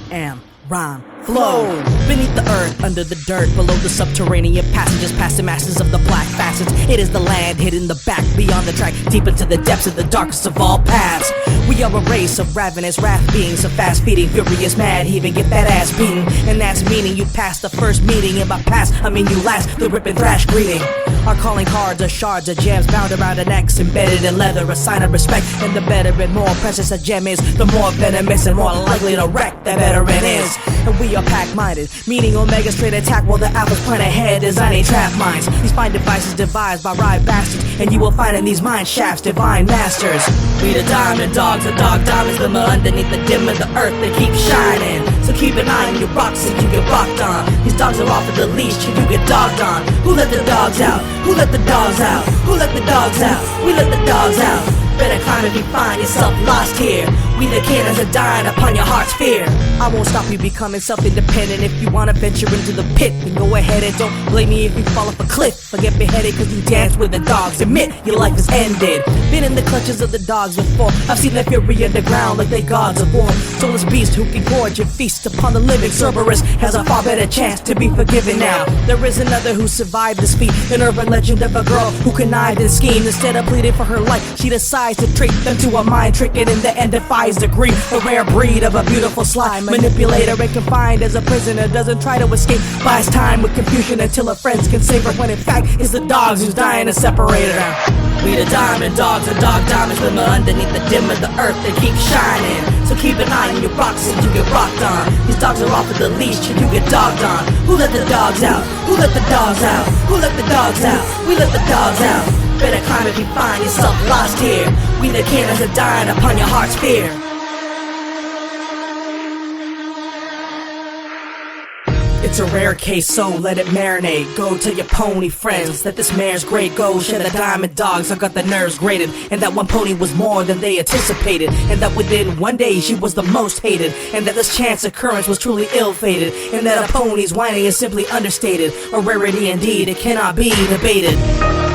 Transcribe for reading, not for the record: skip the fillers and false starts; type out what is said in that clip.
am rhyme flow. Beneath the earth, under the dirt, below the subterranean passages, past the masses of the black facets. It is the land hidden in the back, beyond the track, deep into the depths of the darkest of all paths. We are a race of ravenous wrath beings, of fast feeding, furious, mad heaving, get that ass beaten. And that's meaning you passed the first meeting. And by pass, I mean you last, the rip and thrash greeting. Our calling cards are shards of gems bound around the necks, embedded in leather, a sign of respect. And the better and more precious a gem is, the more venomous and more likely to wreck that veteran is. And we are pack-minded, meaning Omega straight attack while the Alphas plan ahead, designing trap minds. These fine devices devised by riot bastards, and you will find in these mine shafts divine masters. We the diamond dogs, the dog diamonds glimmer underneath the dim of the earth that keep shining. So keep an eye on your rocks and you get rocked on. These dogs are off of the leash and you get dogged on. Who let the dogs out? Who let the dogs out? Who let the dogs out? We let the dogs out. Better climb if you find yourself lost here. We the cannons are dying upon your heart's fear. I won't stop you becoming self-independent. If you wanna venture into the pit, then go ahead and don't blame me if you fall off a cliff or get beheaded cause you dance with the dogs. Admit your life is ended. Been in the clutches of the dogs before. I've seen their fury underground like they gods of war. Soulless beast who can gorge and feast upon the living. Cerberus has a far better chance to be forgiven now. There is another who survived this feat, an urban legend of a girl who connived and schemed. Instead of pleading for her life, she decides to trick them to a mind trick, and in the end defies degree. A rare breed of a beautiful slime manipulator and confined as a prisoner, doesn't try to escape, buys time with confusion until her friends can save her, when in fact it's the dogs who's dying to separate her. We the diamond dogs, the dog diamonds glimmer underneath the dim of the earth that keep shining. So keep an eye on your rocks and you get rocked on. These dogs are off of the leash and you get dogged on. Who let the dogs out? Who let the dogs out? Who let the dogs out? We let the dogs out. Better climb if you find yourself lost here. We the cannons are dying upon your heart's fear. It's a rare case, so let it marinate. Go tell your pony friends that this mare's great. Go share the diamond dogs, I got the nerves grated. And that one pony was more than they anticipated. And that within one day she was the most hated. And that this chance occurrence was truly ill-fated. And that a pony's whining is simply understated. A rarity indeed, it cannot be debated.